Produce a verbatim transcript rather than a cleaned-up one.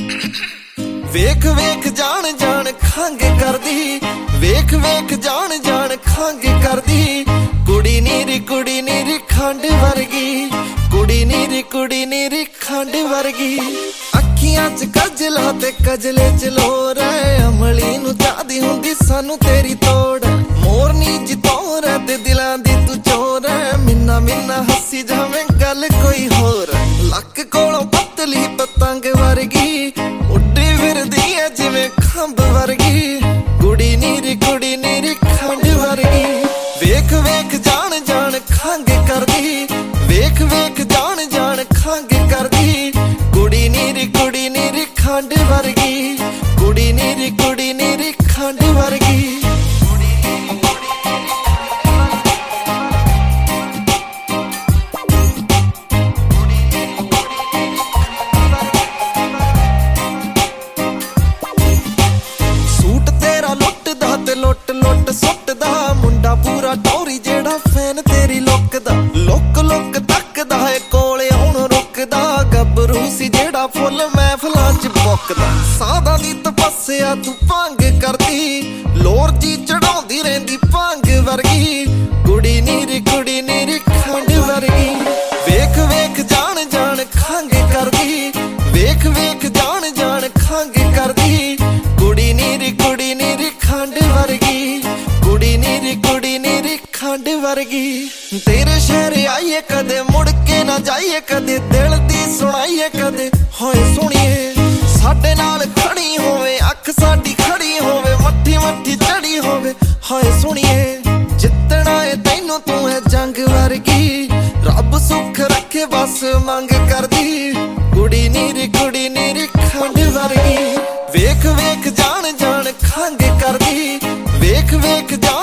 ਵੇਖ ਵੇਖ ਜਾਣ ਜਾਣ ਖੰਗ ਕਰਦੀ, ਵੇਖ ਵੇਖ ਜਾਣ ਜਾਣ ਖੰਗ ਕਰਦੀ। ਕੁੜੀ ਨੀਰੀ ਕੁੜੀ ਨੀਰੀ ਖੰਡ ਵਰਗੀ, ਕੁੜੀ ਨੀਰੀ ਕੁੜੀ ਨੀਰੀ ਖੰਡ ਵਰਗੀ। ਅੱਖੀਆਂ ਚ ਕਜਲਾ ਤੇ ਕਜਲੇ ਚ ਲੋਰ ਐ, ਅਮਲੀ ਨੂੰ ਚਾਹਦੀ ਹੁੰਦੀ ਸਾਨੂੰ ਤੇਰੀ ਤੋੜ। ਮੋਰਨੀ ਜਿਤੋਰ ਐ ਤੇ ਦਿਲਾਂ ਦੀ ਤੂੰ ਚੋਰ ਐ, ਮਿੰਨਾ ਮਿੰਨਾ ਹੱਸੀ ਜਾਵੇਂ ਗੱਲ ਕੋਈ ਹੋਰ। ਲੱਕ ਕੋਲੋਂ ਪਤਲੀ ਪਤੰਗ ਵਰਗੀ, ਉੱਡੀ ਫਿਰਦੀ ਐ ਜਿਵੇਂ ਖੰਭ ਵਰਗੀ। ਕੁੜੀ ਨੀਰੀ ਕੁੜੀ ਨੀਰੀ ਖੰਡ ਵਰਗੀ। ਵੇਖ ਵੇਖ ਜਾਣ ਜਾਣ ਖੰਗ ਕਰਦੀ, ਵੇਖ ਵੇਖ ਜਾਣ ਜਾਣ ਖੰਗ ਕਰਦੀ। ਕੁੜੀ ਨੀਰੀ ਕੁੜੀ ਨੀਰੀ ਖੰਡ ਵਰਗੀ, ਕੁੜੀ ਨੀਰੀ ਕੁੜੀ ਨੀਰੀ ਖੰਡ ਵਰਗੀ। ਲੁੱਟ ਲੁੱਟ ਸੁੱਟਦਾ ਮੁੰਡਾ ਪੂਰਾ ਟੌਰੀ, ਜਿਹੜਾ ਫੈਨ ਤੇਰੀ ਲੁੱਕ ਦਾ। ਲੁੱਕ ਲੁੱਕ ਤੱਕਦਾ ਏ ਕੋਲੇ ਹੁਣ ਰੁਕਦਾ, ਗੱਭਰੂ ਸੀ ਜਿਹੜਾ ਫੁੱਲ ਮਹਿਫਲਾਂ ਚ ਮੁੱਕਦਾ। ਸਾਧਾਂ ਦੀ ਤਪੱਸਿਆ ਤੂੰ ਭੰਗ ਕਰਦੀ, ਲੋਰ ਜੀ ਚੜਾਉਂਦੀ ਰਹਿੰਦੀ ਭੰਗ ਵਰਗੀ। ਕੁੜੀ ਨੀਰੀ ਕੁੜੀ ਨੀਰੀ ਖੰਡ ਵਰਗੀ। ਵੇਖ ਵੇਖ ਜਾਣ ਜਾਣ ਖੰਗ ਕਰਦੀ, ਵੇਖ ਵੇਖ ਜਾਣ ਜਾਣ ਖੰਗ ਕਰਦੀ। ਕੁੜੀ ਨੀਰੀ ਕੁੜੀ ਨੀਰੀ ਖੰਡ ਵਰਗੀ, ਕੁੜੀ ਨੀਰੀ ਕੁੜੀ ਨੀਰੀ ਖੰਡ ਵਰਗੀ। ਤੇਰੇ ਸ਼ਹਿਰ ਆਈਏ ਕਦੇ ਮੁੜ ਕੇ ਨਾ ਜਾਈਏ, ਕਦੇ ਦਿਲ ਦੀ ਸੁਣਾਈਏ ਕਦੇ ਹੋਏ ਸੁਣੀਏ। ਸਾਡੇ ਨਾਲ ਖੜੀ ਹੋਵੇ ਅੱਖ ਸਾਡੀ ਖੜੀ ਹੋਵੇ, ਮੱਠੀ ਮੱਠੀ ਚੜੀ ਹੋਵੇ ਹੋਏ ਸੁਣੀਏ। ਜਿੱਤਣਾ ਏ ਤੈਨੂੰ ਤੂੰ ਹੈ ਜੰਗ ਵਰਗੀ, ਰੱਬ ਸੁੱਖ ਰੱਖੇ ਬਸ ਮੰਗ ਕਰਦੀ। ਕੁੜੀ ਨੀਰੀ ਕੁੜੀ ਨੀਰੀ ਖੰਡ ਵਰਗੀ। ਵੇਖ ਵੇਖ ਜਾਣ ਜਾਣ ਖੰਗ ਕਰਦੀ, ਵੇਖ ਵੇਖ